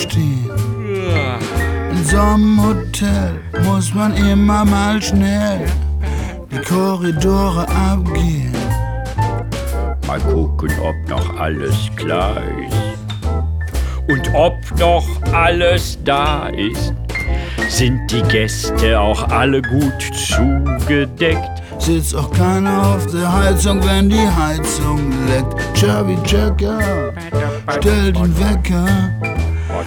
stehen. In so einem Hotel muss man immer mal schnell die Korridore abgehen. Mal gucken, ob noch alles klar ist. Und ob noch alles da ist. Sind die Gäste auch alle gut zugedeckt? Sitzt auch keiner auf der Heizung, wenn die Heizung leckt. Chubby Checker stellt den Wecker